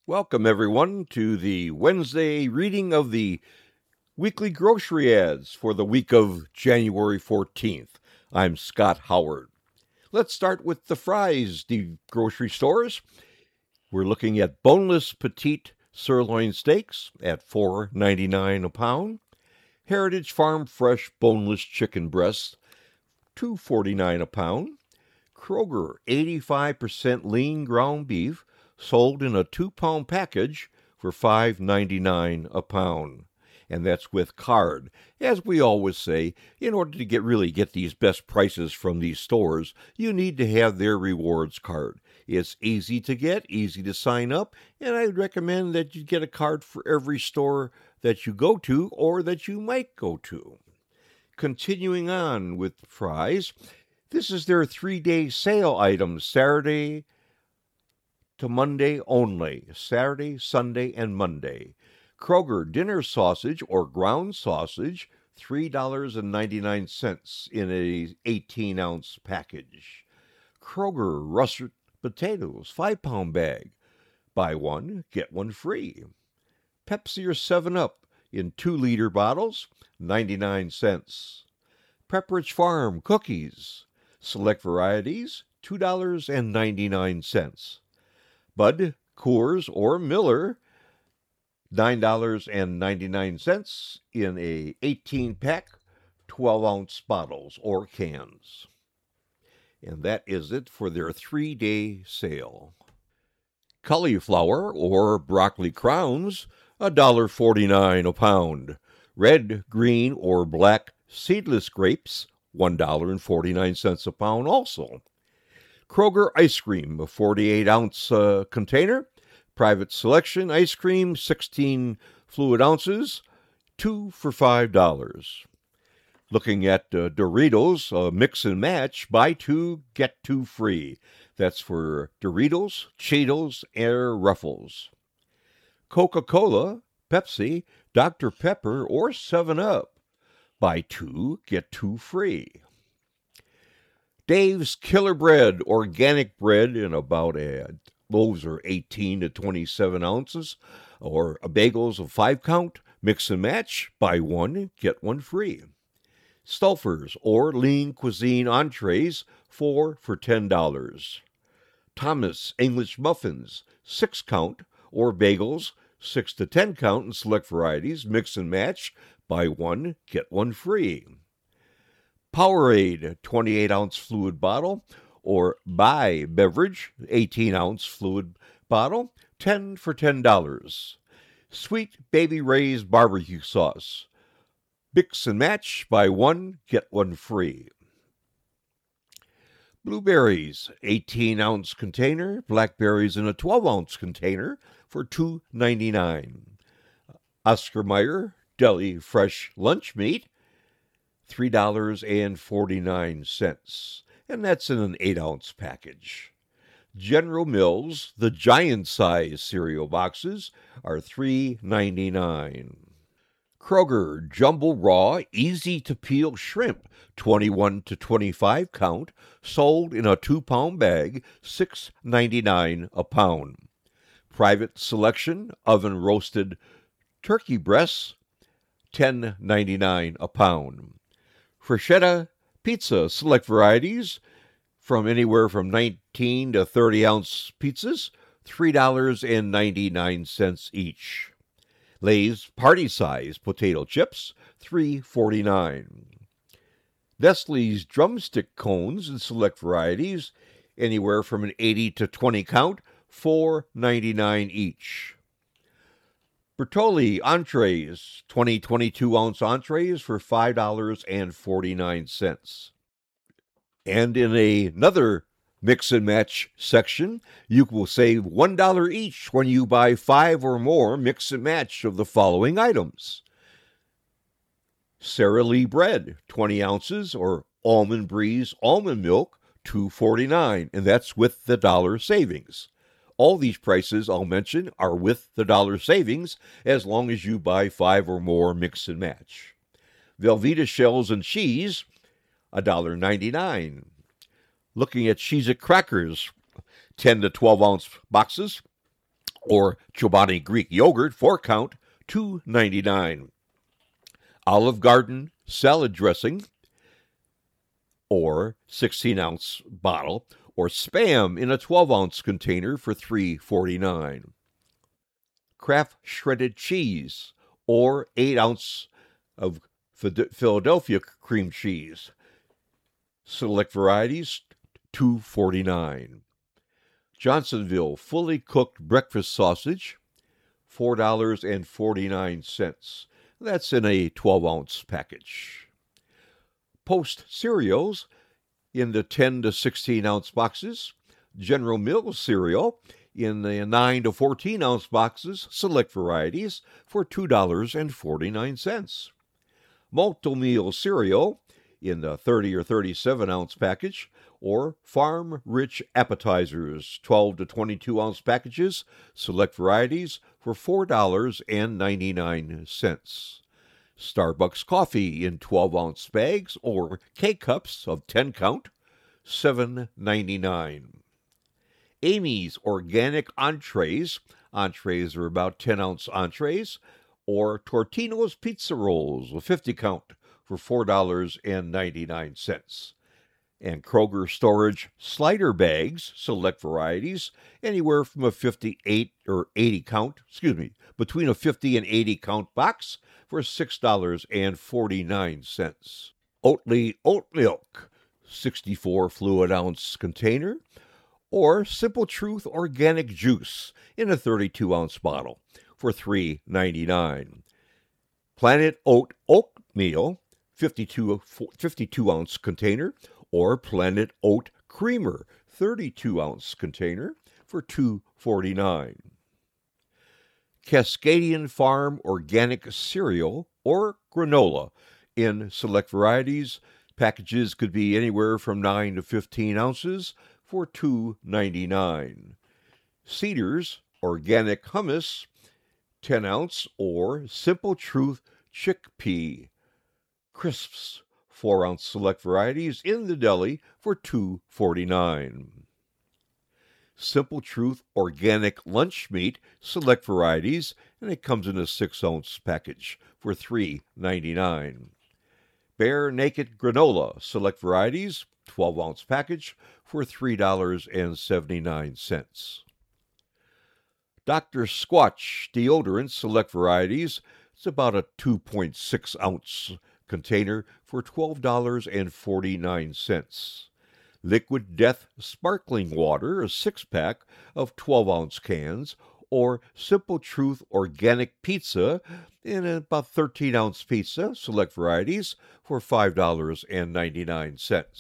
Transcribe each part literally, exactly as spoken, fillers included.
Welcome, everyone, to the Wednesday reading of the weekly grocery ads for the week of January fourteenth. I'm Scott Howard. Let's start with the Fry's the grocery stores. We're looking at boneless petite sirloin steaks at four ninety-nine a pound. Heritage Farm fresh boneless chicken breasts, two forty-nine a pound. Kroger eighty-five percent lean ground beef, sold in a two-pound package for five ninety-nine a pound. And that's with card. As we always say, in order to get really get these best prices from these stores, you need to have their rewards card. It's easy to get, easy to sign up, and I'd recommend that you get a card for every store that you go to or that you might go to. Continuing on with Fry's, this is their three-day sale item, Saturday to Monday only. Saturday, Sunday, and Monday. Kroger dinner sausage or ground sausage, three ninety-nine in a eighteen-ounce package. Kroger russet potatoes, five-pound bag. Buy one, get one free. Pepsi or seven up in two-liter bottles, ninety-nine cents. Pepperidge Farm cookies, select varieties, two ninety-nine. Bud, Coors, or Miller, nine ninety-nine in a eighteen-pack, twelve-ounce bottles or cans. And that is it for their three-day sale. Cauliflower or broccoli crowns, one forty-nine a pound. Red, green, or black seedless grapes, one forty-nine a pound also. Kroger ice cream, a forty-eight-ounce uh, container. Private selection ice cream, sixteen fluid ounces, two for five dollars. Looking at uh, Doritos, uh, mix and match, buy two, get two free. That's for Doritos, Cheetos, Air Ruffles. Coca-Cola, Pepsi, Doctor Pepper, or seven up. Buy two, get two free. Dave's Killer Bread, organic bread in about a, those are eighteen to twenty-seven ounces, or bagels of five count, mix and match, buy one, get one free. Stouffer's or lean cuisine entrees, four for ten dollars. Thomas English muffins, six count, or bagels, six to ten count in select varieties, mix and match, buy one, get one free. Powerade, twenty-eight-ounce fluid bottle, or Buy beverage, eighteen-ounce fluid bottle, ten for ten dollars. Sweet Baby Ray's barbecue sauce, mix and match, buy one, get one free. Blueberries, eighteen-ounce container, blackberries in a twelve-ounce container for two ninety-nine. Oscar Mayer Deli Fresh Lunch Meat, three forty-nine, and that's in an eight-ounce package. General Mills, the giant-size cereal boxes, are three ninety-nine. Kroger Jumbo Raw Easy-to-Peel Shrimp, twenty-one to twenty-five count, sold in a two-pound bag, six ninety-nine a pound. Private Selection oven-roasted turkey breasts, ten ninety-nine a pound. Freschetta pizza, select varieties, from anywhere from nineteen to thirty-ounce pizzas, three ninety-nine each. Lay's party-size potato chips, three forty-nine. Nestle's drumstick cones in select varieties, anywhere from an eighty to twenty count, four ninety-nine each. Bertolli entrees, twenty to twenty-two ounce entrees for five forty-nine. And in a, another mix and match section, you will save one dollar each when you buy five or more mix and match of the following items. Sara Lee bread, twenty ounces, or Almond Breeze almond milk, two forty-nine, and that's with the dollar savings. All these prices I'll mention are with the dollar savings as long as you buy five or more mix and match. Velveeta shells and cheese, one ninety-nine. Looking at Cheez-It crackers, ten to twelve ounce boxes, or Chobani Greek yogurt, four count, two ninety-nine. Olive Garden salad dressing, or sixteen ounce bottle, or Spam in a twelve ounce container for three forty-nine. Kraft shredded cheese, or eight ounce of Philadelphia cream cheese. Select varieties, two forty-nine. Johnsonville fully cooked breakfast sausage, four forty-nine. That's in a twelve ounce package. Post cereals in the ten to sixteen ounce boxes. General Mills cereal in the nine to fourteen ounce boxes, select varieties, for two forty-nine. Multi-meal cereal in the thirty or thirty-seven ounce package, or Farm Rich appetizers, twelve to twenty-two ounce packages, select varieties, for four ninety-nine. Starbucks coffee in twelve ounce bags or K-cups of ten count, seven ninety-nine. Amy's organic entrees, entrees are about ten ounce entrees, or Tortino's pizza rolls, a fifty count, for four ninety-nine. And Kroger storage slider bags, select varieties, anywhere from a fifty-eight or eighty count, excuse me, between a fifty and eighty count box for six forty-nine. Oatly oat milk, sixty-four fluid ounce container, or Simple Truth organic juice in a thirty-two ounce bottle for three ninety-nine. Planet Oat oatmeal, fifty-two, fifty-two ounce container, or Planet Oat creamer, thirty-two ounce container for two forty-nine. Cascadian Farm organic cereal or granola in select varieties. Packages could be anywhere from nine to fifteen ounces for two ninety-nine. Cedars organic hummus, ten ounce, or Simple Truth chickpea crisps, four ounce select varieties in the deli for two forty-nine. Simple Truth organic lunch meat, select varieties, and it comes in a six ounce package for three ninety-nine. Bare Naked granola, select varieties, twelve ounce package for three seventy-nine. Doctor Squatch deodorant, select varieties, it's about a two point six ounce container for twelve forty-nine. Liquid Death sparkling water, a six pack of twelve ounce cans, or Simple Truth organic pizza in about thirteen ounce pizza, select varieties, for five ninety-nine.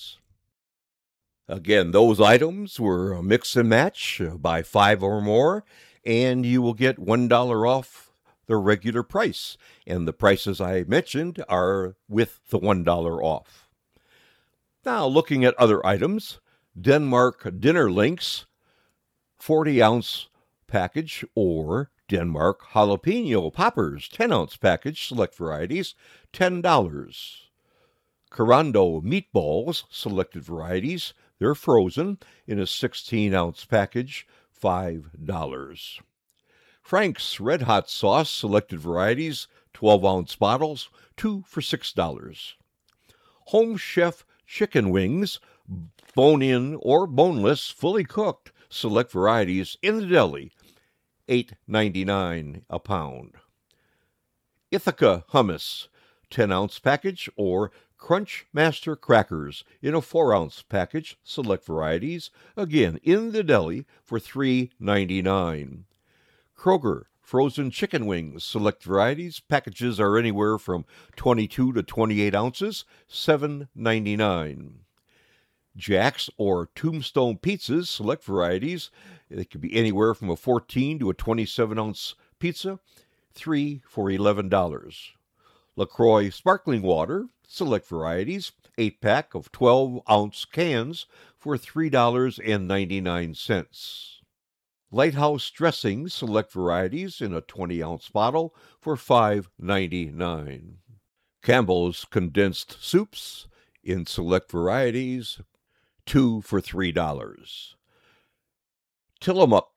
Again, those items were a mix and match, buy five or more, and you will get one dollar off the regular price. And the prices I mentioned are with the one dollar off. Now, looking at other items, Denmark Dinner Links, forty ounce package, or Denmark Jalapeno Poppers, ten ounce package, select varieties, ten dollars. Carando Meatballs, selected varieties, they're frozen in a sixteen ounce package, five dollars. Frank's Red Hot Sauce, selected varieties, twelve ounce bottles, two for six dollars. Home Chef Chicken wings, bone-in or boneless, fully cooked, select varieties in the deli, eight ninety-nine a pound. Ithaca hummus, ten ounce package, or Crunch Master crackers in a four ounce package, select varieties, again in the deli for three ninety-nine. Kroger frozen chicken wings, select varieties, packages are anywhere from twenty-two to twenty-eight ounces, seven ninety-nine. Jack's or Tombstone pizzas, select varieties, they could be anywhere from a fourteen to a twenty-seven ounce pizza, three for eleven dollars. LaCroix sparkling water, select varieties, eight pack of twelve ounce cans for three ninety-nine. Lighthouse dressing, select varieties in a twenty ounce bottle for five ninety-nine. Campbell's condensed soups in select varieties, two for three dollars. Tillamook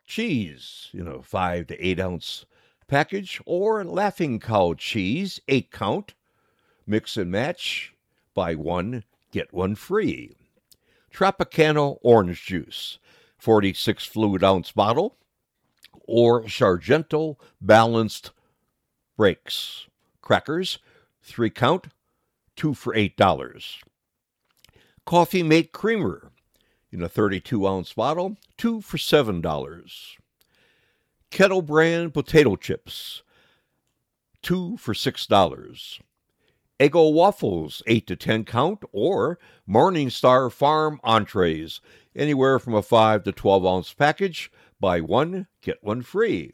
cheese in a five to eight ounce package, or Laughing Cow cheese, eight count. Mix and match, buy one, get one free. Tropicana orange juice, forty-six fluid ounce bottle, or Sargento balanced breaks. Crackers, three count, two for eight dollars. Coffee Mate Creamer in a thirty-two ounce bottle, two for seven dollars. Kettle Brand potato chips, two for six dollars. Eggo waffles, eight to ten count, or Morningstar Farm entrees, anywhere from a five to twelve ounce package. Buy one, get one free.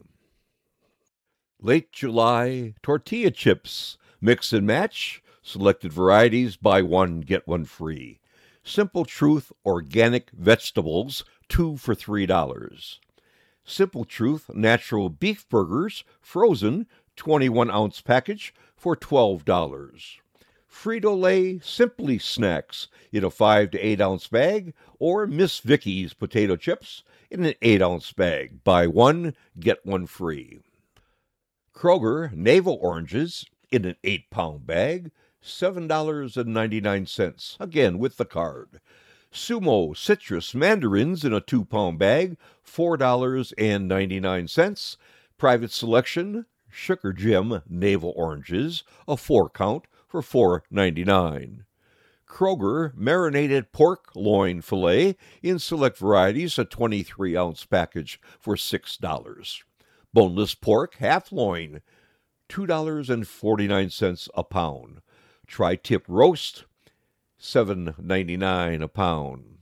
Late July tortilla chips, mix and match, selected varieties, buy one, get one free. Simple Truth organic vegetables, two for three dollars. Simple Truth natural beef burgers, frozen, twenty-one ounce package for twelve dollars. Frito-Lay Simply Snacks in a five to eight ounce bag, or Miss Vicky's potato chips in an eight ounce bag. Buy one, get one free. Kroger Navel oranges in an eight pound bag, seven dollars and ninety-nine cents, again with the card. Sumo citrus mandarins in a two pound bag, four dollars and ninety-nine cents. Private Selection Sugar Gem Navel oranges, a four count for four dollars and ninety-nine cents. Kroger marinated pork loin fillet in select varieties, a twenty-three ounce package for six dollars. Boneless pork half loin, two dollars and forty-nine cents a pound. Tri-tip roast, seven dollars and ninety-nine cents a pound.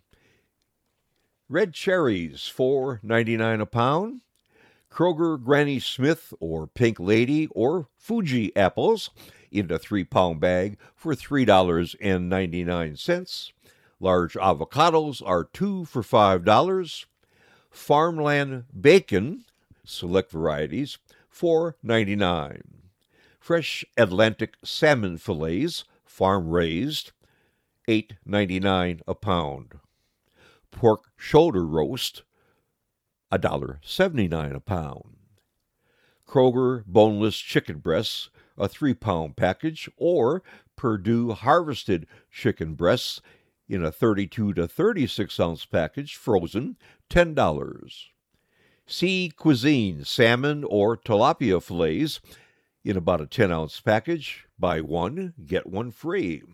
Red cherries, four dollars and ninety-nine cents a pound. Kroger Granny Smith or Pink Lady or Fuji apples in a three pound bag for three dollars and ninety-nine cents. Large avocados are two for five dollars. Farmland bacon, select varieties, four dollars and ninety-nine cents. Fresh Atlantic salmon fillets, farm raised, eight dollars and ninety-nine cents a pound. Pork shoulder roast, one dollar and seventy-nine cents a pound. Kroger boneless chicken breasts, a three pound package, or Perdue harvested chicken breasts in a thirty-two to thirty-six ounce package, frozen, ten dollars. Sea Cuisine salmon or tilapia fillets in about a ten ounce package, buy one, get one free.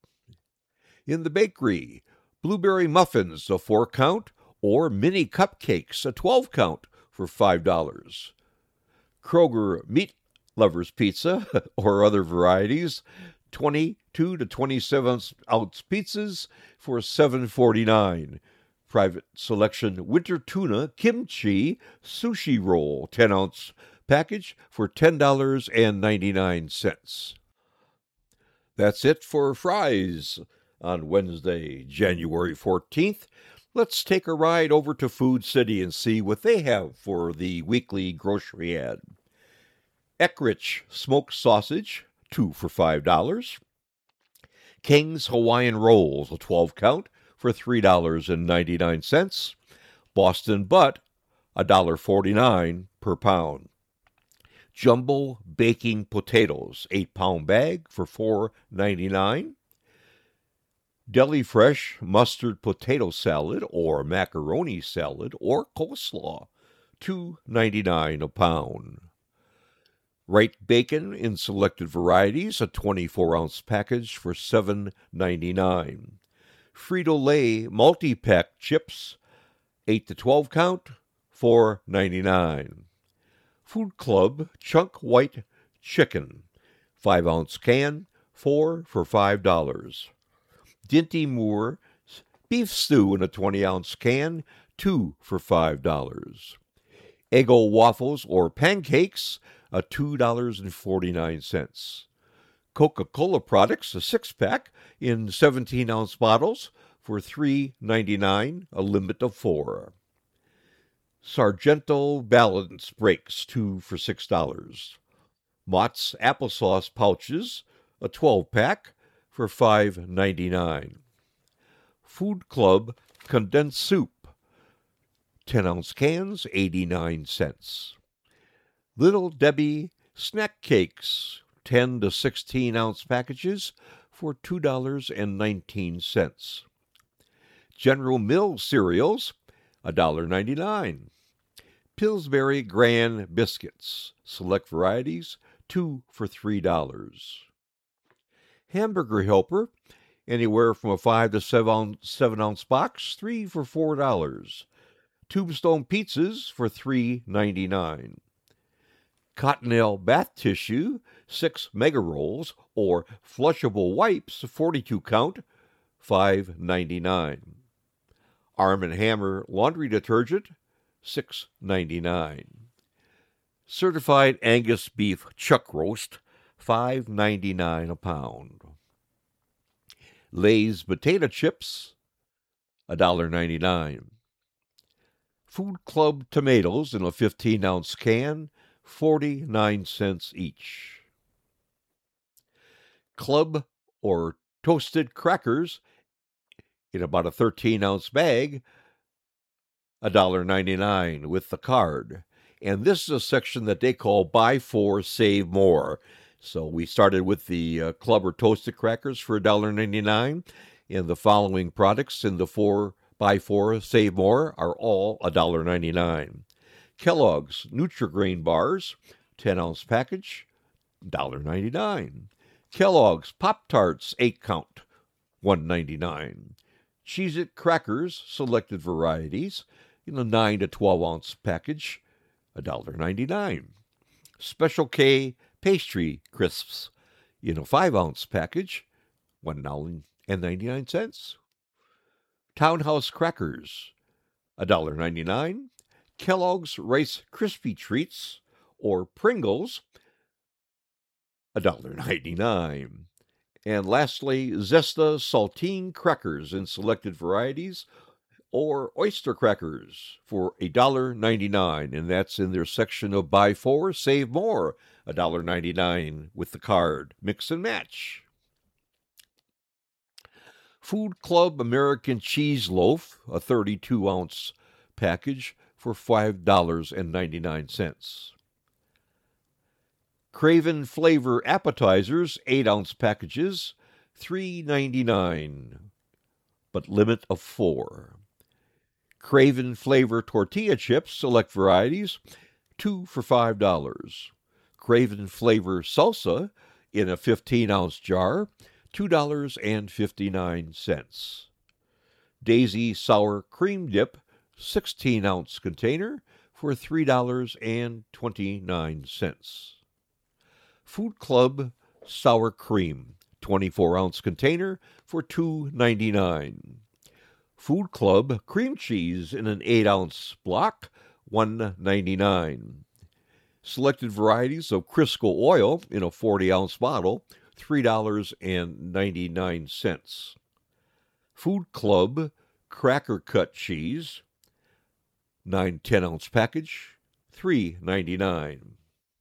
In the bakery, blueberry muffins, a four count, or mini cupcakes, a twelve count for five dollars. Kroger Meat Lovers Pizza or other varieties, twenty-two to twenty-seven ounce pizzas for seven forty-nine. Private Selection winter tuna kimchi sushi roll, ten ounce package for ten dollars and ninety-nine cents. That's it for Fry's on Wednesday, January fourteenth. Let's take a ride over to Food City and see what they have for the weekly grocery ad. Eckrich smoked sausage, two for five dollars. King's Hawaiian Rolls, a twelve count, for three dollars and ninety-nine cents. Boston Butt, one dollar and forty-nine cents per pound. Jumbo Baking Potatoes, eight pound bag for four dollars and ninety-nine cents. Deli Fresh Mustard Potato Salad or Macaroni Salad or Coleslaw, two dollars and ninety-nine cents a pound. Wright Bacon in selected varieties, a twenty-four ounce package for seven dollars and ninety-nine cents. Frito-Lay multi-pack chips, eight to twelve count, four dollars and ninety-nine cents. Food Club Chunk White Chicken, five ounce can, four for five dollars. Dinty Moore Beef Stew in a twenty ounce can, two for five dollars. Eggo waffles or pancakes, a two dollars and forty-nine cents. Coca-Cola products, a six-pack in seventeen ounce bottles for three dollars and ninety-nine cents, a limit of four. Sargento Balance Breaks, two for six dollars. Mott's applesauce pouches, a twelve pack for five dollars and ninety-nine cents. Food Club Condensed Soup, ten-ounce cans, eighty-nine cents. Little Debbie snack cakes, ten to sixteen-ounce packages for two dollars and nineteen cents. General Mills cereals, one dollar and ninety-nine cents. Pillsbury Grand Biscuits, select varieties, two for three dollars. Hamburger Helper, anywhere from a five to seven ounce box, three for four dollars. Tombstone Pizzas for three ninety-nine. Cottonelle bath tissue, six mega rolls, or flushable wipes, forty-two count, five ninety-nine. Arm and Hammer laundry detergent, six ninety-nine. Certified Angus beef chuck roast, five ninety-nine a pound. Lay's potato chips, one dollar and ninety-nine cents. Food Club tomatoes in a fifteen-ounce can, forty-nine cents each. Club or toasted crackers in about a thirteen-ounce bag, one dollar and ninety-nine cents with the card. And this is a section that they call Buy Four, Save More. So we started with the uh, Club or toasted crackers for one dollar and ninety-nine cents, and the following products in the four Buy Four, Save More are all one dollar and ninety-nine cents. Kellogg's Nutri-Grain bars, ten-ounce package, one dollar and ninety-nine cents. Kellogg's Pop-Tarts, eight count, one dollar and ninety-nine cents. Cheez-It crackers, selected varieties, in a nine to twelve ounce package, one dollar and ninety-nine cents. Special K pastry crisps in a five ounce package, one dollar and ninety-nine cents. Townhouse crackers, one dollar and ninety-nine cents. Kellogg's Rice Krispie Treats or Pringles, one dollar and ninety-nine cents. And lastly, Zesta saltine crackers in selected varieties or oyster crackers for one dollar and ninety-nine cents, and that's in their section of Buy Four, Save More, one dollar and ninety-nine cents with the card. Mix and match. Food Club American Cheese Loaf, a thirty-two ounce package for five dollars and ninety-nine cents. Craven Flavor Appetizers, eight ounce packages, three ninety-nine, but limit of four. Craven Flavor Tortilla Chips, select varieties, two for five dollars. Craven Flavor Salsa in a fifteen ounce jar, two dollars and fifty-nine cents. Daisy Sour Cream Dip, sixteen ounce container for three dollars and twenty-nine cents. Food Club Sour Cream, twenty-four ounce container for two dollars and ninety-nine cents. Food Club Cream Cheese in an eight ounce block, one dollar and ninety-nine cents. Selected varieties of Crisco oil in a forty ounce bottle, three dollars and ninety-nine cents. Food Club Cracker Cut Cheese, nine ten ounce package, three dollars and ninety-nine cents.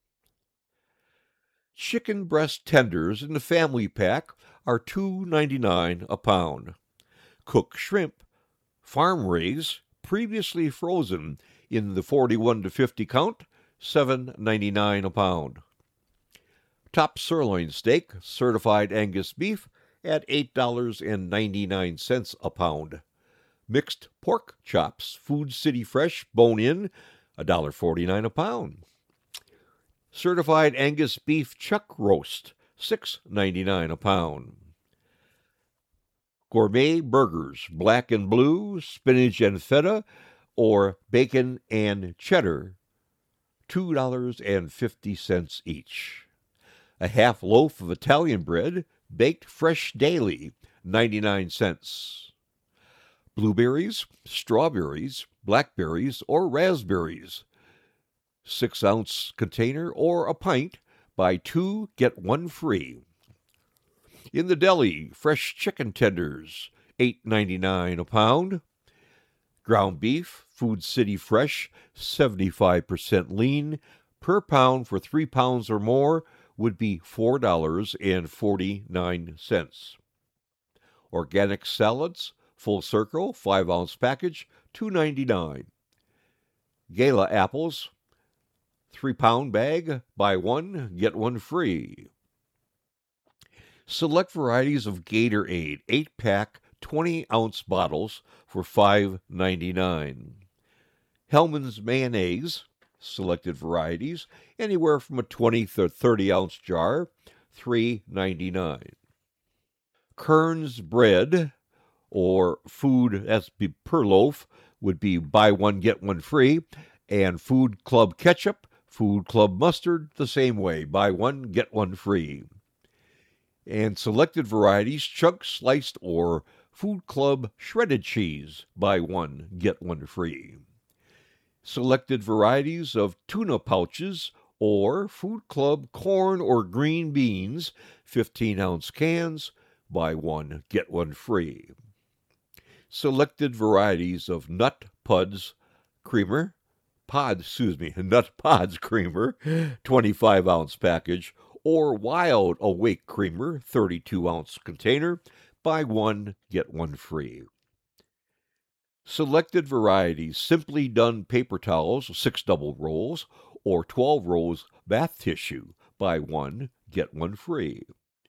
Chicken breast tenders in the family pack are two dollars and ninety-nine cents a pound. Cooked shrimp, farm raised, previously frozen in the forty-one to fifty count, seven dollars and ninety-nine cents a pound. Top sirloin steak, certified Angus beef, at eight dollars and ninety-nine cents a pound. Mixed pork chops, Food City Fresh, bone-in, one dollar and forty-nine cents a pound. Certified Angus beef chuck roast, six dollars and ninety-nine cents a pound. Gourmet burgers, black and blue, spinach and feta, or bacon and cheddar, two dollars and fifty cents each. A half loaf of Italian bread, baked fresh daily, ninety-nine cents. Blueberries, strawberries, blackberries, or raspberries, six ounce container or a pint, buy two, get one free. In the deli, fresh chicken tenders, eight dollars and ninety-nine cents a pound. Ground beef, Food City Fresh, seventy-five percent lean, per pound for three pounds or more would be four dollars and forty-nine cents. Organic salads, Full Circle, five ounce package, two dollars and ninety-nine cents. Gala apples, three pound bag, buy one, get one free. Select varieties of Gatorade, eight pack, twenty ounce bottles for five ninety-nine. Hellmann's mayonnaise, selected varieties, anywhere from a twenty to thirty ounce jar, three ninety-nine. Kern's bread, or food that's per loaf, would be buy one, get one free, and Food Club ketchup, Food Club mustard, the same way, buy one, get one free. And selected varieties, chunk sliced or Food Club shredded cheese, buy one, get one free. Selected varieties of tuna pouches or Food Club corn or green beans, fifteen ounce cans, buy one, get one free. Selected varieties of Nut Puds creamer, Pods, excuse me, Nut Pods creamer, twenty-five ounce package, or Wild Awake creamer, thirty-two ounce container, buy one, get one free. Selected varieties, Simply Done paper towels, six double rolls, or twelve rolls bath tissue, buy one, get one free.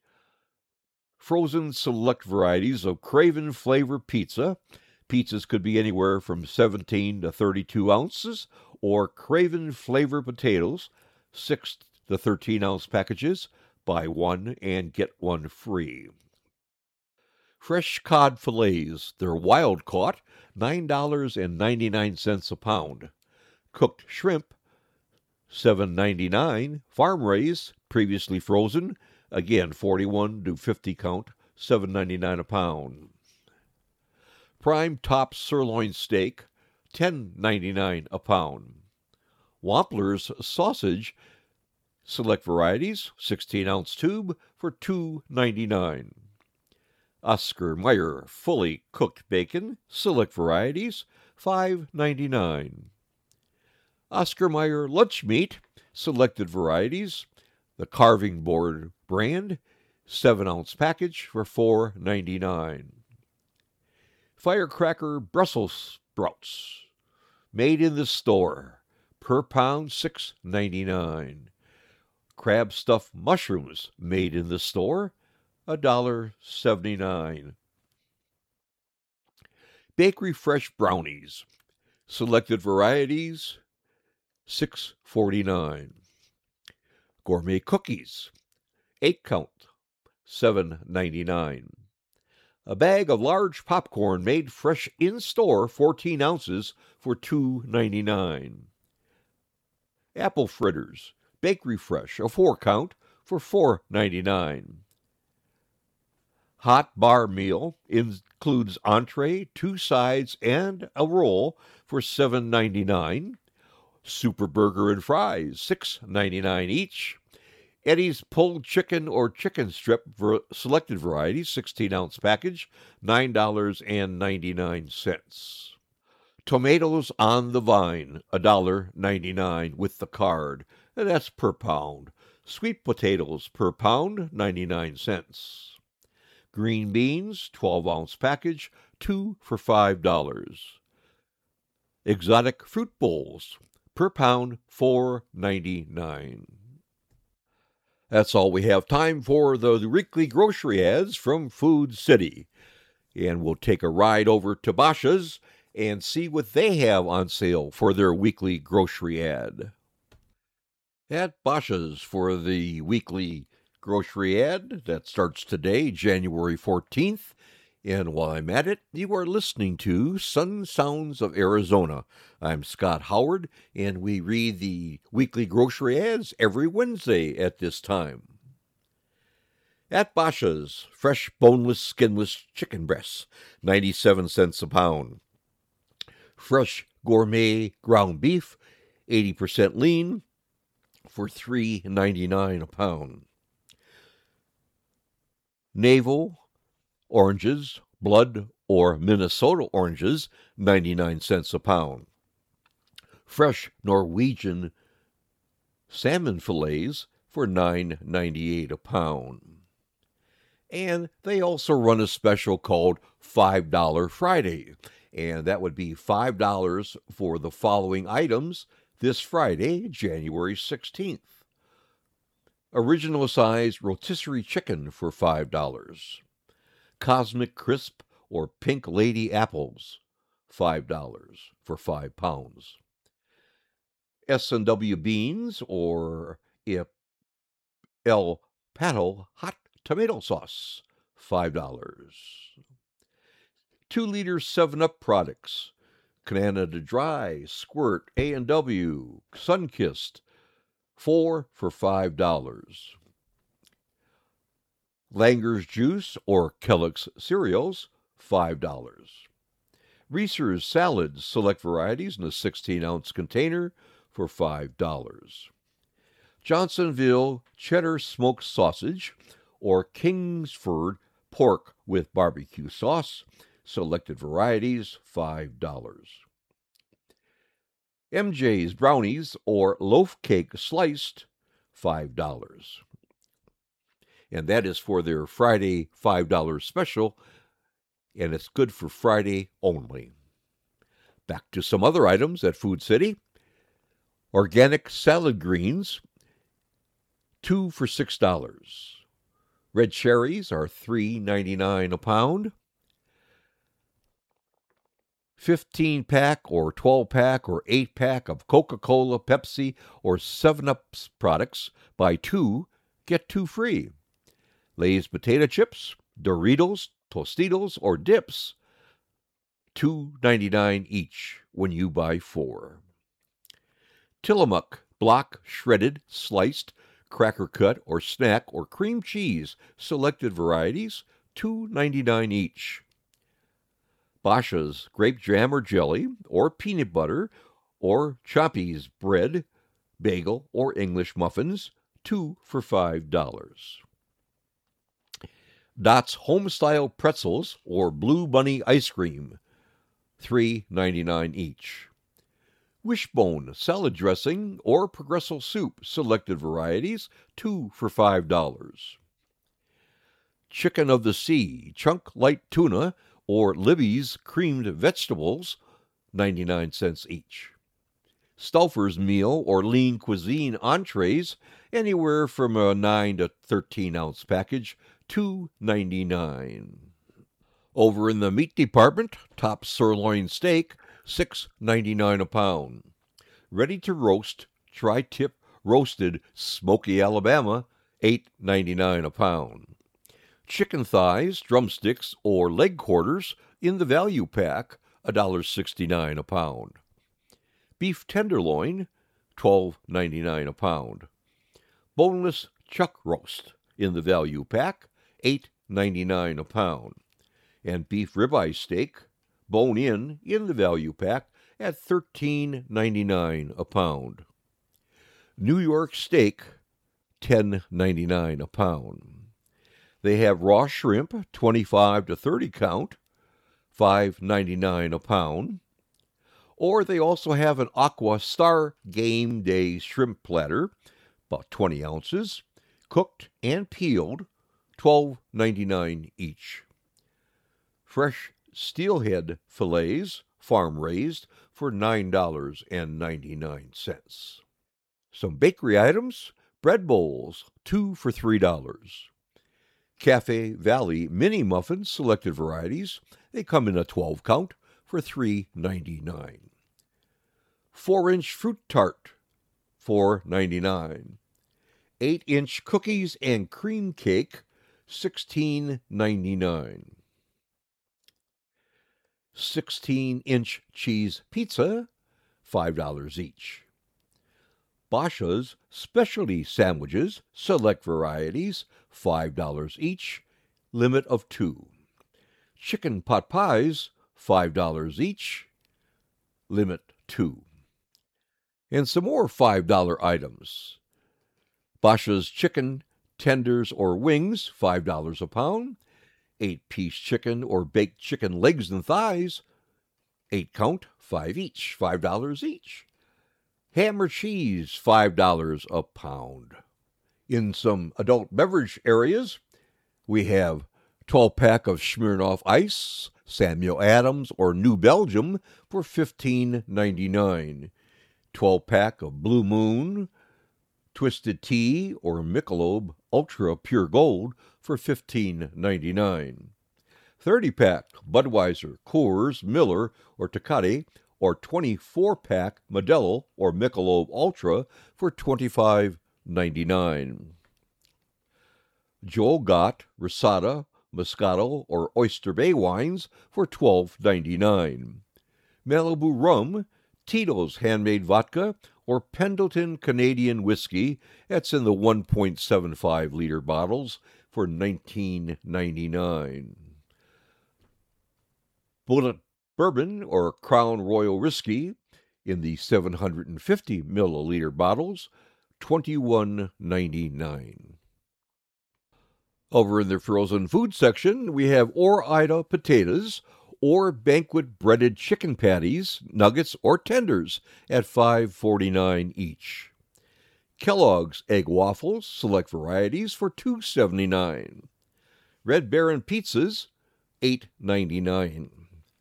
Frozen select varieties of Craven flavor pizza. Pizzas could be anywhere from seventeen to thirty-two ounces, or Craven flavor potatoes, six to thirteen ounce packages, buy one and get one free. Fresh cod fillets, they're wild caught, nine dollars and ninety-nine cents a pound. Cooked shrimp, seven ninety-nine. Farm raised, previously frozen, again forty-one to fifty count, seven ninety-nine a pound. Prime top sirloin steak, ten ninety-nine a pound. Wampler's sausage, select varieties, sixteen ounce tube for two ninety-nine. Oscar Mayer fully cooked bacon, select varieties, five ninety-nine. Oscar Mayer lunch meat, selected varieties, the Carving Board brand, seven ounce package for four ninety-nine. Firecracker Brussels sprouts, made in the store, per pound six ninety-nine. Crab stuffed mushrooms, made in the store, one dollar seventy-nine. Bakery Fresh brownies, selected varieties, six forty-nine. Gourmet cookies, eight count, seven ninety-nine. A bag of large popcorn made fresh in store, fourteen ounces for two ninety-nine. Apple fritters, Bakery Fresh, a four count for four ninety-nine. Hot bar meal includes entree, two sides, and a roll for seven ninety-nine. Super burger and fries, six ninety-nine each. Eddie's pulled chicken or chicken strip, ver- selected varieties, sixteen ounce package, nine dollars and ninety-nine cents. Tomatoes on the vine, one dollar ninety-nine with the card, and that's per pound. Sweet potatoes per pound, ninety-nine cents. Green beans, twelve ounce package, two for five dollars. Exotic fruit bowls, per pound, four ninety-nine. That's all we have time for the weekly grocery ads from Food City. And we'll take a ride over to Basha's and see what they have on sale for their weekly grocery ad. At Basha's for the weekly grocery ad that starts today, January fourteenth. And while I'm at it, you are listening to Sun Sounds of Arizona. I'm Scott Howard, and we read the weekly grocery ads every Wednesday at this time. At Basha's, fresh boneless, skinless chicken breasts, ninety-seven cents a pound. Fresh gourmet ground beef, eighty percent lean, for three ninety-nine a pound. Navel oranges, blood or Minnesota oranges, ninety-nine cents a pound. Fresh Norwegian salmon fillets for nine ninety-eight a pound. And they also run a special called five dollar Friday. And that would be five dollars for the following items this Friday, January sixteenth. Original size rotisserie chicken for five dollars. Cosmic Crisp or Pink Lady apples, five dollars for five pounds. S and W beans or El Pato hot tomato sauce, five dollars. Two liter seven up products, Canada Dry, Squirt, A and W, Sunkist, four for five dollars. Langer's Juice or Kellogg's Cereals, five dollars. Reese's Salads, select varieties in a sixteen ounce container for five dollars. Johnsonville Cheddar Smoked Sausage or Kingsford Pork with Barbecue Sauce, selected varieties, five dollars. M J's Brownies or Loaf Cake Sliced, five dollars. And that is for their Friday five dollar special, and it's good for Friday only. Back to some other items at Food City. Organic salad greens, two for six dollars. Red cherries are three ninety-nine a pound. fifteen pack or twelve pack or eight pack of Coca-Cola, Pepsi, or seven up products, buy two, get two free. Lay's potato chips, Doritos, Tostitos, or dips, two ninety-nine each when you buy four. Tillamook block shredded, sliced, cracker cut, or snack or cream cheese, selected varieties, two ninety-nine each. Basha's grape jam or jelly, or peanut butter, or Choppy's bread, bagel, or English muffins, two for five dollars. Dot's Homestyle pretzels or Blue Bunny ice cream, three ninety-nine each. Wishbone salad dressing or Progresso soup, selected varieties, two for five dollars. Chicken of the Sea, chunk light tuna, or Libby's creamed vegetables, ninety-nine cents each. Stauffer's meal or lean cuisine entrees, anywhere from a nine to thirteen ounce package, two ninety-nine. Over in the meat department, top sirloin steak, six ninety-nine a pound. Ready to roast, tri-tip roasted Smoky Alabama, eight ninety-nine a pound. Chicken thighs, drumsticks, or leg quarters in the value pack, one sixty-nine a pound. Beef tenderloin, twelve ninety-nine a pound. Boneless chuck roast in the value pack, eight ninety-nine a pound. And beef ribeye steak, bone-in, in the value pack at thirteen ninety-nine a pound. New York steak, ten ninety-nine a pound. They have raw shrimp, twenty-five to thirty count, five ninety-nine a pound. Or they also have an Aqua Star Game Day shrimp platter, about twenty ounces, cooked and peeled, twelve ninety-nine each. Fresh steelhead fillets, farm-raised, for nine ninety-nine. Some bakery items, bread bowls, two for three dollars. Cafe Valley mini muffins, selected varieties, they come in a twelve count for three ninety-nine. four inch fruit tart, four ninety-nine. eight inch cookies and cream cake, sixteen ninety-nine. sixteen inch cheese pizza, five dollars each. Basha's specialty sandwiches, select varieties, five dollars each, limit of two. Chicken pot pies, five dollars each, limit two. And some more five dollar items. Basha's chicken tenders or wings, five dollars a pound. eight piece chicken or baked chicken legs and thighs, eight count, five each, five dollars each. Ham or cheese, five dollars a pound. In some adult beverage areas, We have twelve pack of Smirnoff Ice, Samuel Adams, or New Belgium for fifteen ninety-nine. twelve pack of Blue Moon, Twisted Tea, or Michelob Ultra Pure Gold for fifteen ninety-nine. thirty pack Budweiser, Coors, Miller, or Tecate, or twenty-four pack Modelo or Michelob Ultra for twenty-five ninety-nine. Joel Gott, Rosada, Moscato, or Oyster Bay wines for twelve ninety-nine. Malibu Rum, Tito's Handmade Vodka, or Pendleton Canadian Whiskey, that's in the one point seven five liter bottles, for nineteen ninety-nine. Bullet Bourbon, or Crown Royal Whiskey, in the seven hundred fifty milliliter bottles, twenty-one ninety-nine. Over in the frozen food section, we have Ore-Ida potatoes or banquet breaded chicken patties, nuggets, or tenders at five forty-nine each. Kellogg's egg waffles, select varieties, for two seventy-nine. Red Baron pizzas, eight ninety-nine.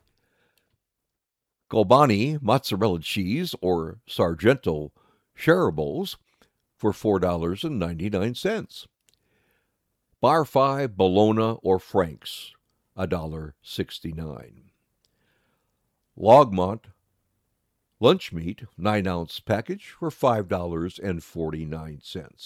Galbani mozzarella cheese or Sargento shareables for four ninety-nine. Bar Five Bologna or Franks, one sixty-nine. Longmont lunch meat, nine ounce package for five forty-nine.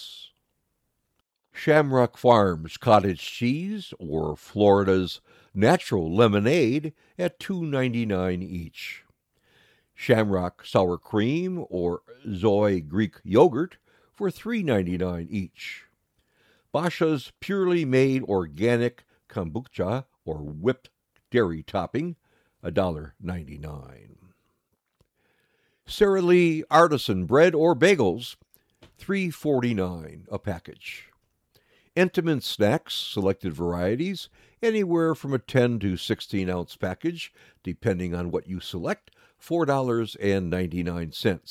Shamrock Farms cottage cheese or Florida's natural lemonade at two ninety-nine each. Shamrock sour cream or Zoe Greek yogurt for three ninety-nine each. Basha's purely made organic kombucha or whipped dairy topping, one ninety-nine. Sara Lee artisan bread or bagels, three forty-nine a package. Entenmann snacks, selected varieties, anywhere from a ten to sixteen ounce package, depending on what you select, four ninety-nine.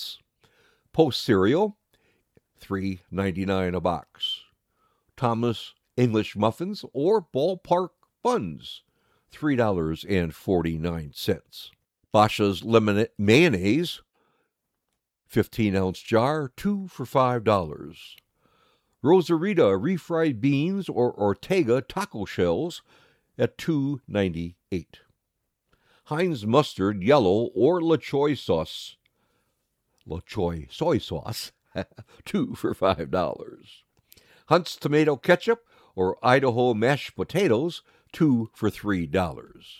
Post cereal, three ninety-nine a box. Thomas English muffins or ballpark buns, three forty-nine. Basha's lemon mayonnaise, fifteen ounce jar, two for five dollars. Rosarita refried beans or Ortega taco shells at two ninety-eight. Heinz mustard yellow or La Choy sauce, La Choy soy sauce, two for five dollars. Hunt's tomato ketchup or Idaho mashed potatoes, two for three dollars.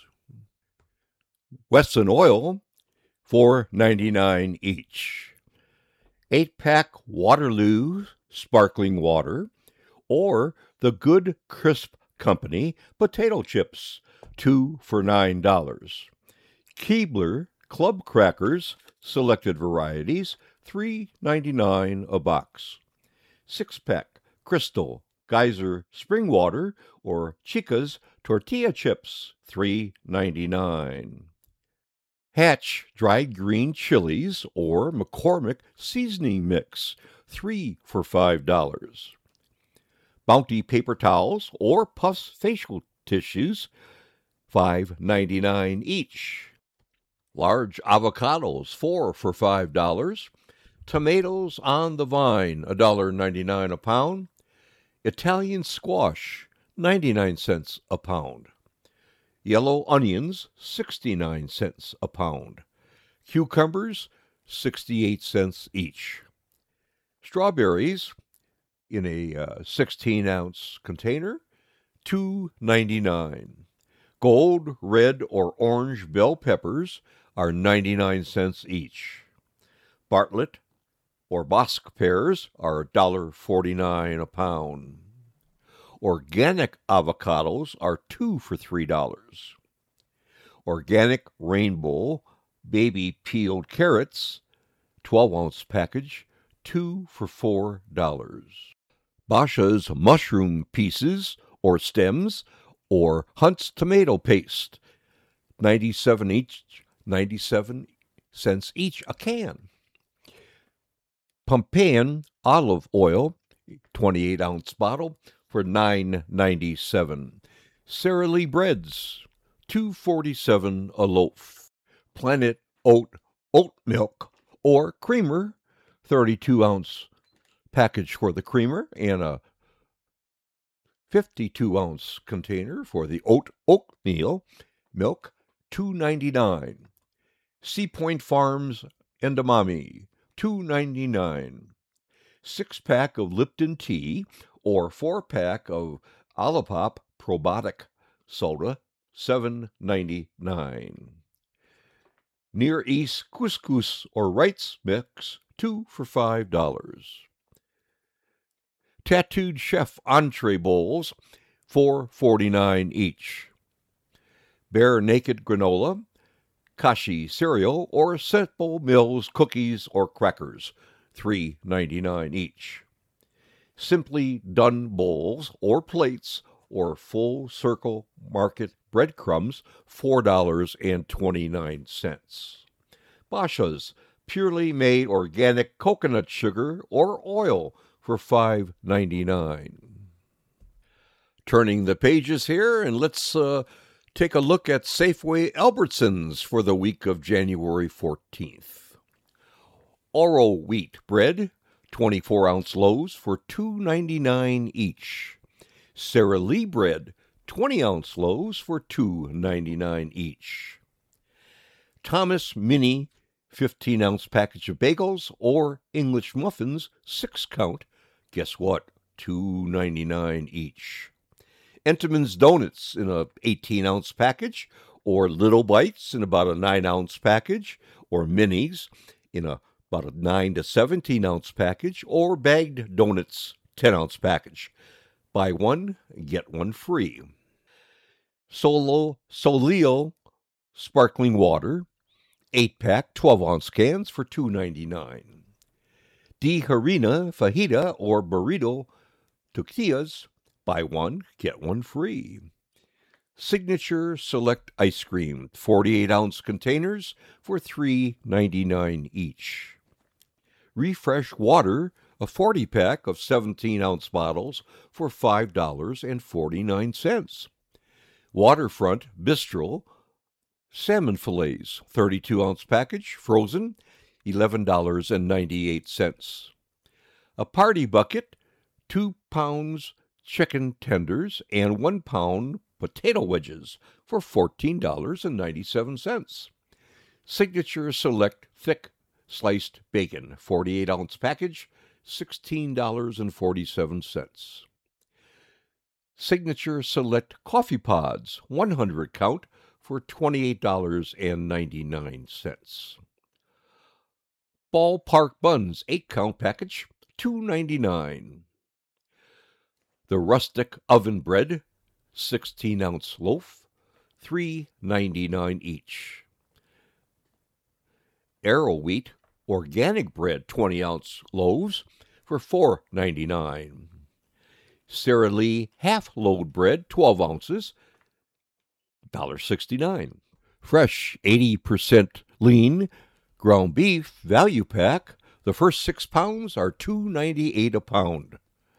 Wesson oil, four ninety-nine each. Eight pack Waterloo sparkling water or the Good Crisp Company potato chips, two for nine dollars. Keebler club crackers, selected varieties, three ninety-nine a box. Six pack Crystal Geyser spring water or Chica's tortilla chips, three ninety-nine. Hatch dried green chilies or McCormick seasoning mix, three for five dollars. Bounty paper towels or Puffs facial tissues, five ninety-nine each. Large avocados, four for five dollars. Tomatoes on the vine, one ninety-nine a pound. Italian squash, ninety-nine cents a pound. Yellow onions, sixty-nine cents a pound. Cucumbers, sixty-eight cents each. Strawberries, in a uh, sixteen ounce container, two ninety-nine. Gold, red, or orange bell peppers are ninety-nine cents each. Bartlett or Bosc pears are one forty-nine a pound. Organic avocados are two for three dollars. Organic rainbow baby peeled carrots, twelve ounce package, two for four dollars. Basha's mushroom pieces or stems or Hunt's tomato paste, ninety-seven each, ninety-seven cents each a can. Pompeian olive oil, twenty-eight ounce bottle, for nine ninety-seven. Sara Lee breads, two forty-seven a loaf. Planet Oat oat milk or creamer, thirty-two ounce package for the creamer and a fifty-two ounce container for the oat oatmeal milk, two ninety-nine. Sea Point Farms Edamame, two ninety-nine. Six pack of Lipton tea or four pack of Olipop probiotic soda, seven ninety-nine. Near East couscous or rice mix, two for five dollars. Tattooed Chef entree bowls, four forty-nine each. Bare Naked granola, Kashi cereal, or Simple Mills cookies or crackers, three ninety-nine each. Simply Done bowls or plates or Full Circle Market breadcrumbs, four dollars and twenty-nine cents. Basha's purely made organic coconut sugar or oil for five ninety-nine. Turning the pages here, and let's uh, take a look at Safeway Albertsons for the week of January fourteenth. Oro wheat bread, twenty-four ounce loaves for two ninety-nine each. Sara Lee bread, twenty ounce loaves for two ninety-nine each. Thomas Mini fifteen ounce package of bagels or English muffins, six count, guess what, two ninety-nine each. Entenmann's Donuts in a eighteen ounce package, or Little Bites in about a nine ounce package, or Minis in a about a nine to seventeen ounce package, or Bagged Donuts ten ounce package. Buy one, get one free. Solo Solio sparkling water, eight pack twelve ounce cans for two ninety-nine. Di Harina fajita or burrito tortillas, buy one, get one free. Signature Select ice cream, forty-eight ounce containers for three ninety-nine each. Refresh water, a forty pack of seventeen ounce bottles for five dollars and forty-nine cents. Waterfront Bistro salmon fillets, thirty-two ounce package, frozen, eleven dollars and ninety-eight cents. A party bucket, two pounds chicken tenders, and one pound potato wedges for fourteen dollars and ninety-seven cents. Signature Select thick sliced bacon, forty-eight ounce package, sixteen dollars and forty-seven cents. Signature Select coffee pods, one hundred count, for twenty-eight dollars and ninety-nine cents. Ballpark Buns, eight count package, two ninety-nine. The Rustic Oven Bread, sixteen ounce loaf, three ninety-nine each. Arrow Wheat Organic Bread, twenty ounce loaves for four ninety-nine. Sara Lee Half Load Bread, twelve ounces, one sixty-nine. Fresh, eighty percent lean ground beef value pack. The first six pounds are two ninety-eight a pound.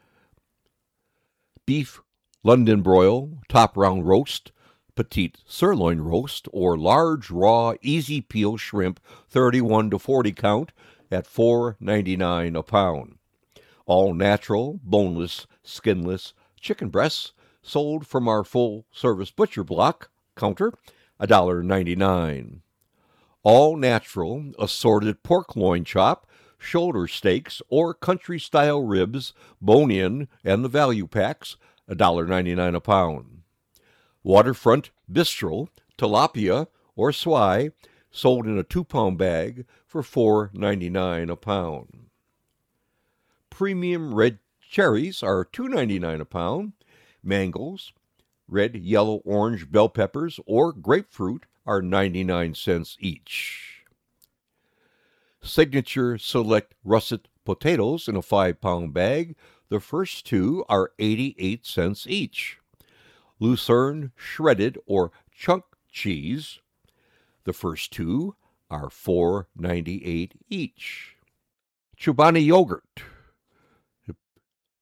Beef London broil, top round roast, petite sirloin roast, or large raw easy peel shrimp, thirty-one to forty count, at four ninety-nine a pound. All natural, boneless, skinless chicken breasts sold from our full service butcher block counter, one ninety-nine. All natural assorted pork loin chop, shoulder steaks, or country-style ribs, bone-in, and the value packs, one ninety-nine a pound. Waterfront Bistro, tilapia, or swai, sold in a two-pound bag for four ninety-nine a pound. Premium red cherries are two ninety-nine a pound. Mangoes, red, yellow, orange bell peppers, or grapefruit are ninety-nine cents each. Signature Select russet potatoes in a five-pound bag. The first two are eighty-eight cents each. Lucerne shredded or chunk cheese. The first two are four ninety-eight each. Chobani yogurt.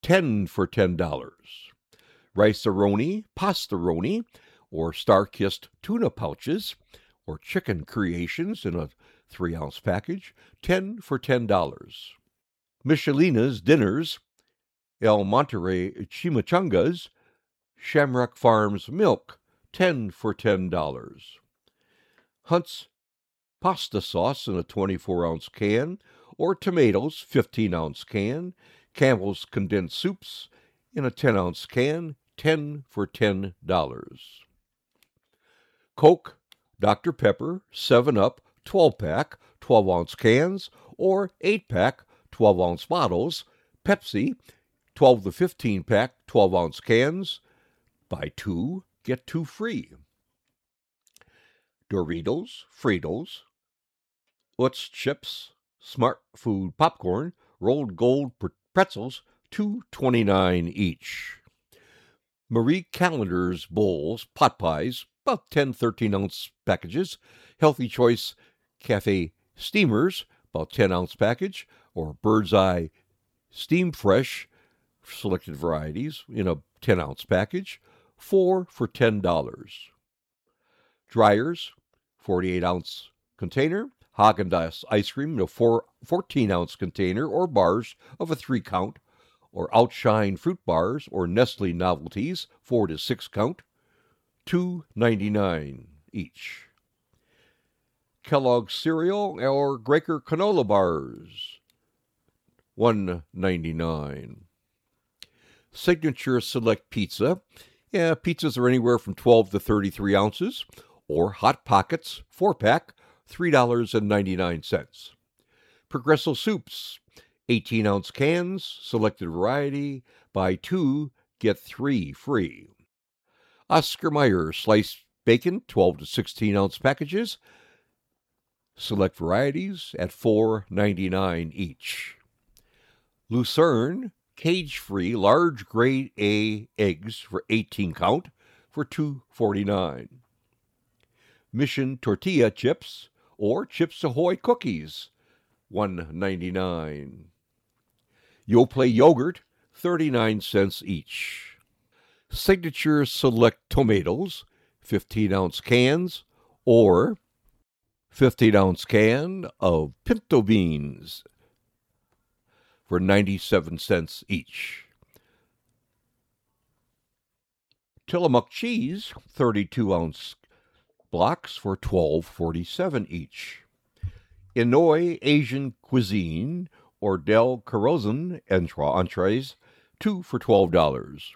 ten for ten dollars. Rice-A-Roni, Pasta-Roni, or Star-Kissed tuna pouches, or chicken creations in a three ounce package, ten for ten dollars. Michelina's dinners, El Monterey Chimichangas, Shamrock Farms milk, ten for ten dollars. Hunt's pasta sauce in a twenty-four ounce can, or tomatoes, fifteen ounce can, Campbell's condensed soups in a ten ounce can, ten for ten dollars. Coke, Doctor Pepper, seven up, twelve pack, twelve ounce cans, or eight pack, twelve ounce bottles. Pepsi, twelve to fifteen pack, twelve ounce cans. Buy two, get two free. Doritos, Fritos, Utz chips, Smart Food popcorn, rolled gold pretzels, two twenty-nine each. Marie Callender's bowls, pot pies, about ten thirteen ounce packages. Healthy Choice Cafe steamers, about ten ounce package, or Bird's Eye Steam Fresh selected varieties in a ten ounce package, four for ten dollars. Dryers, forty-eight ounce container. Haagen-Dazs ice cream in a four, fourteen ounce container or bars of a three count, or Outshine fruit bars or Nestle novelties, four to six count, two ninety-nine each. Kellogg's cereal or Graker canola bars, one ninety-nine. Signature Select Pizza. Yeah, pizzas are anywhere from twelve to thirty-three ounces, or Hot Pockets, four pack, three dollars and ninety-nine cents. Progresso Soups, eighteen ounce cans, selected variety, buy two, get three free. Oscar Mayer sliced bacon, twelve to sixteen ounce packages, select varieties at four ninety-nine each. Lucerne cage-free large grade A eggs for eighteen count for two forty-nine. Mission tortilla chips or Chips Ahoy cookies, one ninety-nine. Yoplait yogurt, thirty-nine cents each. Signature Select tomatoes, fifteen ounce cans, or fifteen ounce can of pinto beans for ninety-seven cents each. Tillamook cheese, thirty-two ounce blocks for twelve forty-seven each. Inouye Asian Cuisine or Del Carozon entrees, two for twelve dollars.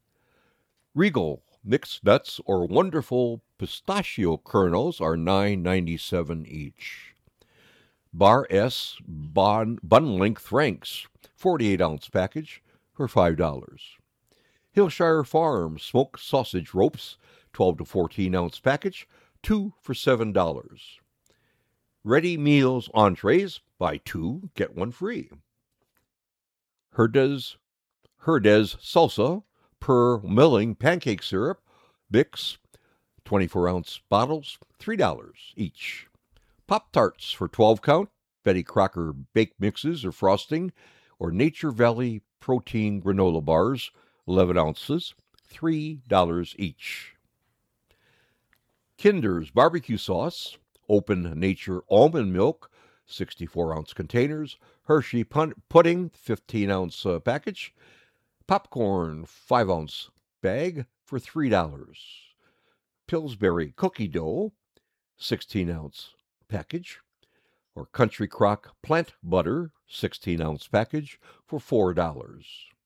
Regal mixed nuts or wonderful pistachio kernels are nine ninety-seven each. Bar S Bun, Bun Length Franks, forty-eight ounce package for five dollars. Hillshire Farm Smoked Sausage Ropes, twelve to fourteen ounce package, two for seven dollars. Ready Meals entrees, buy two, get one free. Herdez, Herdez Salsa, Per Milling Pancake Syrup, Bix, twenty-four ounce bottles, three dollars each. Pop-Tarts for twelve count, Betty Crocker Baked Mixes or Frosting, or Nature Valley Protein Granola Bars, eleven ounces, three dollars each. Kinder's Barbecue Sauce, Open Nature Almond Milk, sixty-four ounce containers. Hershey Pudding, fifteen ounce uh, package. Popcorn, five ounce bag for three dollars. Pillsbury Cookie Dough, sixteen ounce package. Or Country Crock Plant Butter, sixteen ounce package for four dollars.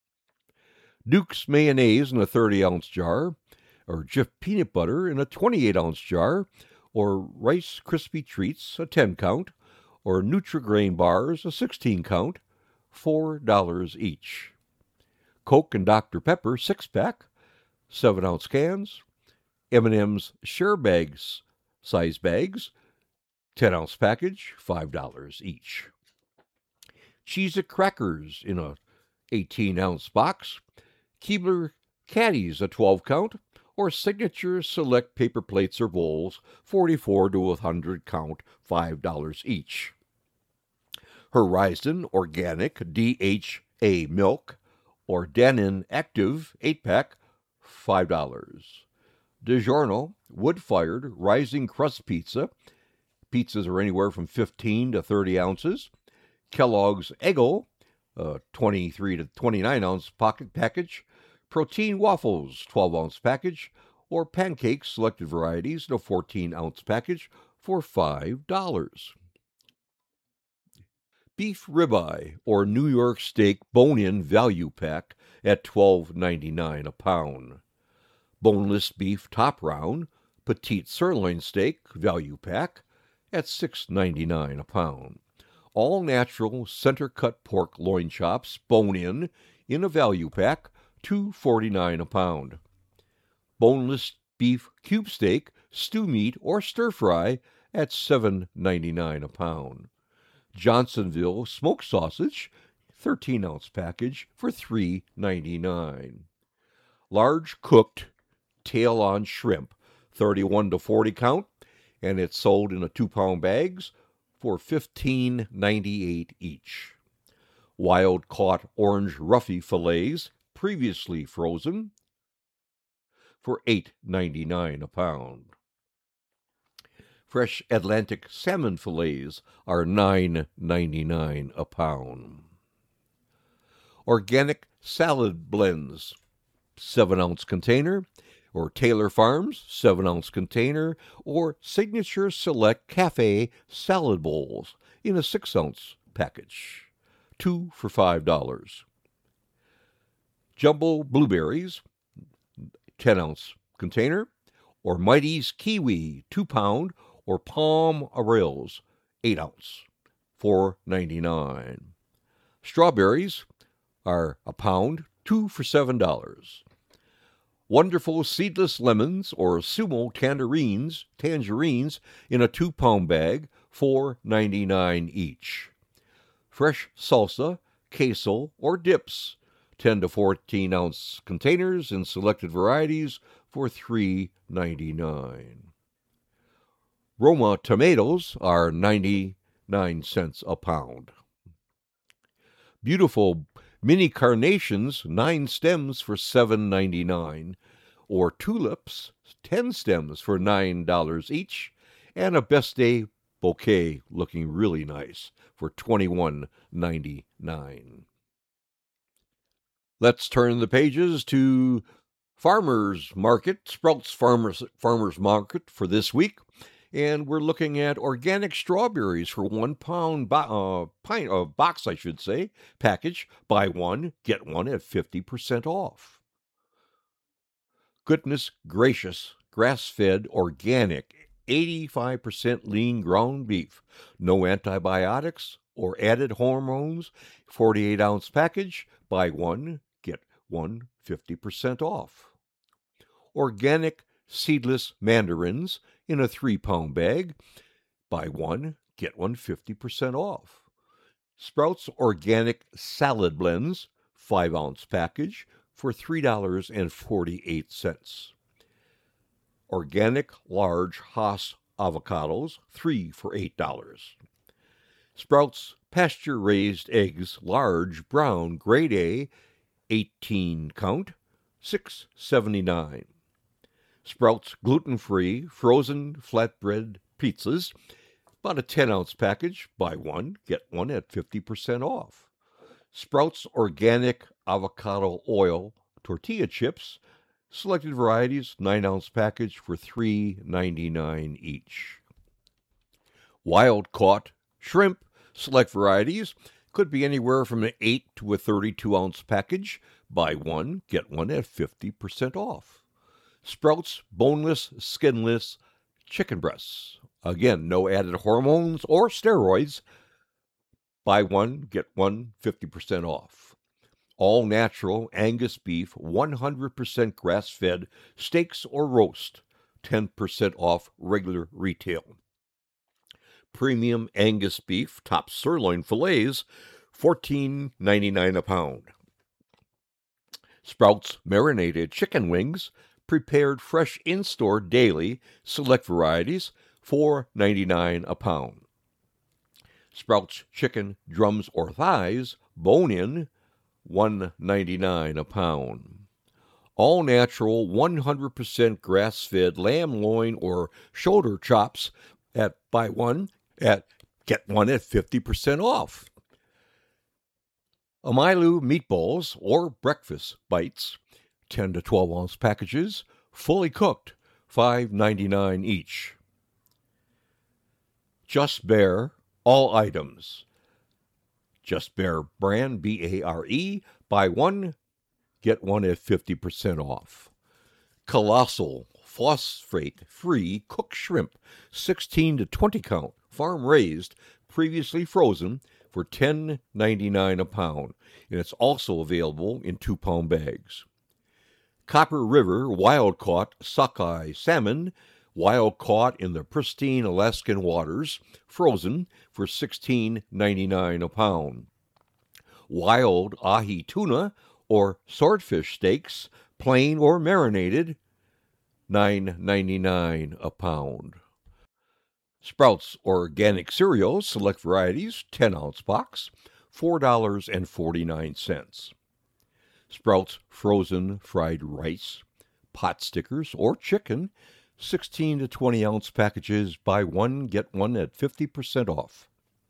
Duke's Mayonnaise in a thirty ounce jar, or Jif Peanut Butter in a twenty-eight ounce jar, or Rice Krispie Treats, a ten count, or Nutri-Grain Bars, a sixteen count, four dollars each. Coke and Doctor Pepper, six pack, seven ounce cans. M and M's Share Bags, size bags, ten ounce package, five dollars each. Cheez-It Crackers in a eighteen ounce box. Keebler Caddies, a twelve count, or Signature Select paper plates or bowls, forty-four to one hundred count, five dollars each. Horizon Organic D H A milk, or Dannon Active eight pack, five dollars. DiGiorno wood-fired rising crust pizza. Pizzas are anywhere from fifteen to thirty ounces. Kellogg's Eggo, uh, twenty-three to twenty-nine ounce pocket package. Protein waffles, twelve ounce package. Or pancakes, selected varieties, in a fourteen ounce package for five dollars. Beef ribeye or New York steak bone-in value pack at twelve ninety-nine a pound. Boneless beef top round petite sirloin steak value pack at six ninety-nine a pound. All natural center cut pork loin chops bone-in in a value pack, two forty-nine a pound. Boneless beef cube steak, stew meat, or stir fry at seven ninety-nine a pound. Johnsonville smoked sausage, thirteen ounce package for three ninety-nine. Large cooked tail-on shrimp, thirty-one to forty count, and it's sold in a two pound bags for fifteen ninety-eight each. Wild caught orange roughy fillets, previously frozen, for eight ninety-nine a pound. Fresh Atlantic salmon fillets are nine ninety-nine a pound. Organic salad blends, seven ounce container, or Taylor Farms, seven ounce container, or Signature Select Cafe salad bowls in a six ounce package, two for five dollars. Jumbo blueberries, ten ounce container, or Mighty's Kiwi, two pound, or Palm Arils, eight ounce, four ninety-nine. Strawberries are a pound, two for seven dollars. Wonderful seedless lemons or Sumo tangerines, tangerines in a two pound bag, four ninety-nine each. Fresh salsa, queso, or dips, ten to fourteen ounce containers in selected varieties for three ninety-nine. Roma tomatoes are ninety-nine cents a pound. Beautiful mini carnations, nine stems for seven ninety-nine, or tulips, ten stems for nine dollars each, and a Best Day bouquet looking really nice for twenty-one ninety-nine. Let's turn the pages to Farmers Market, Sprouts Farmers Farmers Market for this week. And we're looking at organic strawberries for one pound bo- uh, pint of uh, box, I should say, package. Buy one, get one at fifty percent off. Goodness gracious, grass-fed, organic, eighty-five percent lean ground beef. No antibiotics or added hormones. forty-eight ounce package. Buy one, get one, fifty percent off. Organic seedless mandarins in a three pound bag. Buy one, get one, fifty percent off. Sprouts Organic Salad Blends, five ounce package for three dollars and forty-eight cents. Organic Large Hass Avocados, three for eight dollars. Sprouts Pasture Raised Eggs, Large Brown Grade A, eighteen count, six seventy-nine. Sprouts gluten-free frozen flatbread pizzas, about a ten ounce package. Buy one, get one at fifty percent off. Sprouts Organic Avocado Oil tortilla chips, selected varieties, nine ounce package for three ninety-nine each. Wild caught shrimp, select varieties, could be anywhere from an eight to a thirty-two ounce package. Buy one, get one at fifty percent off. Sprouts boneless, skinless chicken breasts. Again, no added hormones or steroids. Buy one, get one, fifty percent off. All natural Angus beef, one hundred percent grass-fed, steaks or roast, ten percent off regular retail. Premium Angus beef, top sirloin fillets, fourteen ninety-nine a pound. Sprouts marinated chicken wings, prepared fresh in-store daily, select varieties, four ninety-nine a pound. Sprouts chicken drums or thighs, bone-in, one ninety-nine a pound. All natural, one hundred percent grass-fed lamb loin or shoulder chops at buy one at get one at fifty percent off. Amilu meatballs or breakfast bites, ten to twelve ounce packages, fully cooked, five ninety-nine each. Just Bare, all items. Just Bare brand, B A R E, buy one, get one at fifty percent off. Colossal, phosphate-free cooked shrimp, sixteen to twenty count, farm-raised, previously frozen, for ten ninety-nine a pound, and it's also available in two-pound bags. Copper River wild-caught sockeye salmon, wild-caught in the pristine Alaskan waters, frozen, for sixteen ninety-nine a pound. Wild ahi tuna or swordfish steaks, plain or marinated, nine ninety-nine a pound. Sprouts organic cereal, select varieties, ten ounce box, four dollars and forty-nine cents. Sprouts frozen fried rice, pot stickers, or chicken, sixteen to twenty ounce packages, buy one, get one at fifty percent off.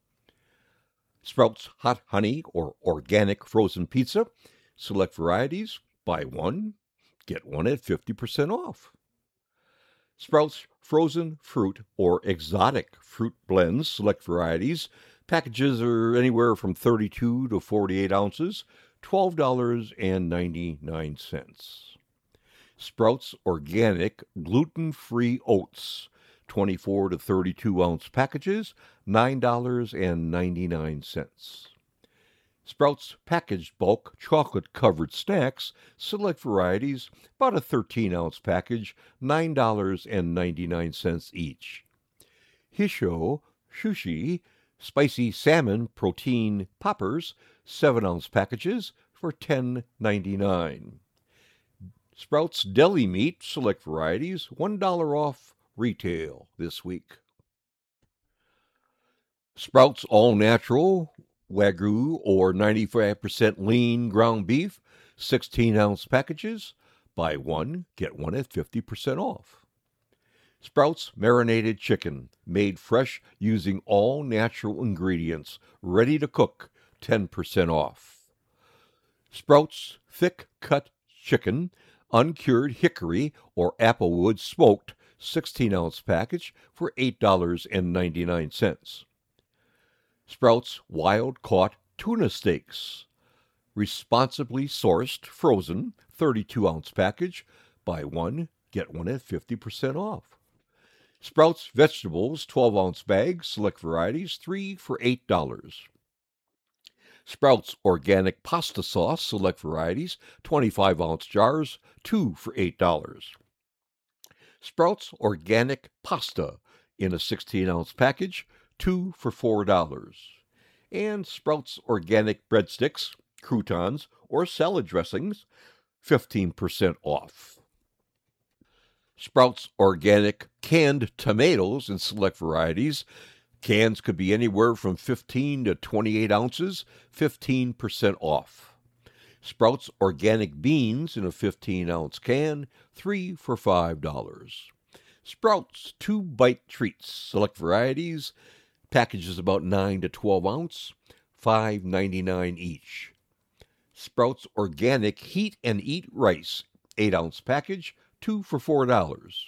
Sprouts hot honey or organic frozen pizza, select varieties, buy one, get one at fifty percent off. Sprouts frozen fruit or exotic fruit blends, select varieties. Packages are anywhere from thirty-two to forty-eight ounces, twelve dollars and ninety-nine cents. Sprouts organic gluten-free oats, twenty-four to thirty-two ounce packages, nine dollars and ninety-nine cents. Sprouts packaged bulk chocolate-covered snacks, select varieties, about a thirteen ounce package, nine dollars and ninety-nine cents each. Hisho Sushi spicy salmon protein poppers, seven ounce packages, for ten ninety-nine. Sprouts deli meat, select varieties, one dollar off retail this week. Sprouts all natural Wagyu or ninety-five percent lean ground beef, sixteen ounce packages, buy one, get one at fifty percent off. Sprouts marinated chicken, made fresh using all natural ingredients, ready to cook, ten percent off. Sprouts thick cut chicken, uncured hickory or applewood smoked, sixteen ounce package, for eight dollars and ninety-nine cents. Sprouts wild-caught tuna steaks, responsibly sourced, frozen, thirty-two ounce package, buy one, get one at fifty percent off. Sprouts vegetables, twelve ounce bags, select varieties, three for eight dollars. Sprouts organic pasta sauce, select varieties, twenty-five ounce jars, two for eight dollars. Sprouts organic pasta in a sixteen ounce package, two for four dollars. And Sprouts organic breadsticks, croutons, or salad dressings, fifteen percent off. Sprouts organic canned tomatoes in select varieties. Cans could be anywhere from fifteen to twenty-eight ounces, fifteen percent off. Sprouts organic beans in a fifteen ounce can, three for five dollars. Sprouts two bite treats, select varieties. Packages about nine to twelve ounce, five ninety-nine each. Sprouts organic heat and eat rice, eight ounce package, two for four dollars.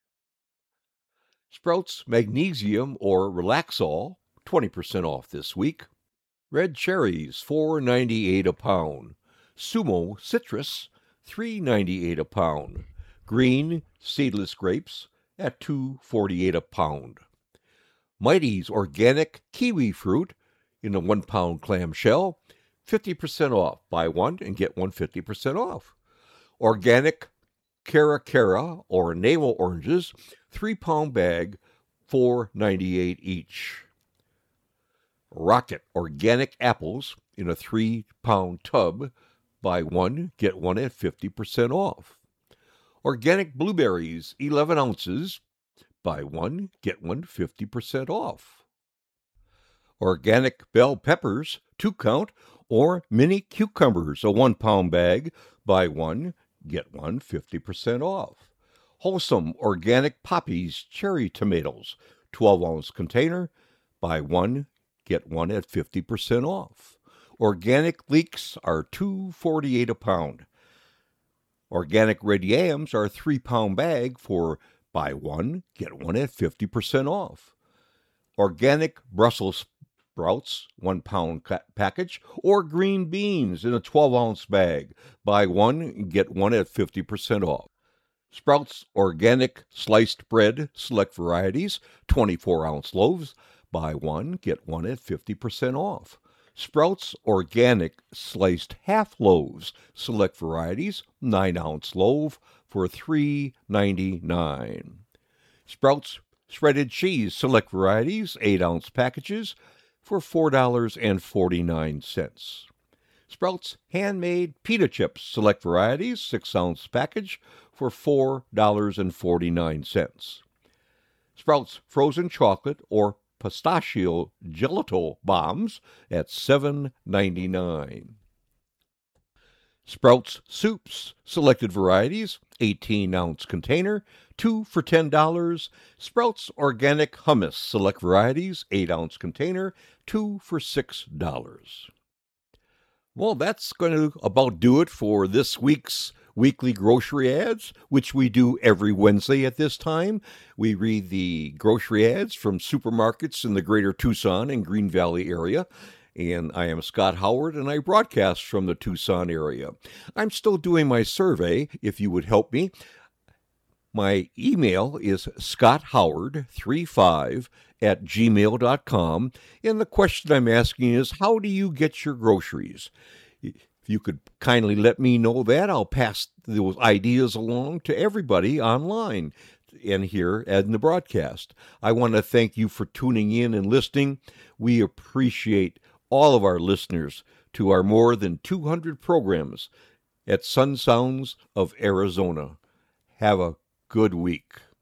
Sprouts magnesium or Relaxol, twenty percent off this week. Red cherries, four ninety-eight a pound. Sumo citrus, three ninety-eight a pound. Green seedless grapes at two forty-eight a pound. Mighty's organic kiwi fruit in a one pound clamshell, fifty percent off. Buy one and get one fifty percent off. Organic Cara Cara or navel oranges, three pound bag, four ninety-eight each. Rocket organic apples in a three pound tub, buy one, get one at fifty percent off. Organic blueberries, eleven ounces, buy one, get one fifty percent off. Organic bell peppers, two count, Or mini cucumbers, a one-pound bag. Buy one, get one fifty percent off. Wholesome organic Poppies cherry tomatoes, twelve-ounce container. Buy one, get one at fifty percent off. Organic leeks are two forty-eight a pound. Organic red yams are a three-pound bag for buy one, get one at fifty percent off. Organic Brussels sprouts, one-pound package, or green beans in a twelve-ounce bag. Buy one, get one at fifty percent off. Sprouts Organic sliced bread, select varieties, twenty-four-ounce loaves. Buy one, get one at fifty percent off. Sprouts Organic sliced half loaves, select varieties, nine-ounce loaf for three ninety-nine. Sprouts shredded cheese, select varieties, eight-ounce packages for four dollars and forty-nine cents. Sprouts handmade pita chips, select varieties, six-ounce package for four dollars and forty-nine cents. Sprouts frozen chocolate or pistachio gelato bombs at seven ninety-nine. Sprouts soups, selected varieties, eighteen-ounce container, two for ten dollars. Sprouts Organic hummus, select varieties, eight-ounce container, two for six dollars. Well, that's going to about do it for this week's weekly grocery ads, which we do every Wednesday at this time. We read the grocery ads from supermarkets in the greater Tucson and Green Valley area. And I am Scott Howard, and I broadcast from the Tucson area. I'm still doing my survey, if you would help me. My email is scott howard thirty-five at gmail dot com, and the question I'm asking is, how do you get your groceries? If you could kindly let me know that, I'll pass those ideas along to everybody online and here in the broadcast. I want to thank you for tuning in and listening. We appreciate all of our listeners to our more than two hundred programs at Sun Sounds of Arizona. Have a good week.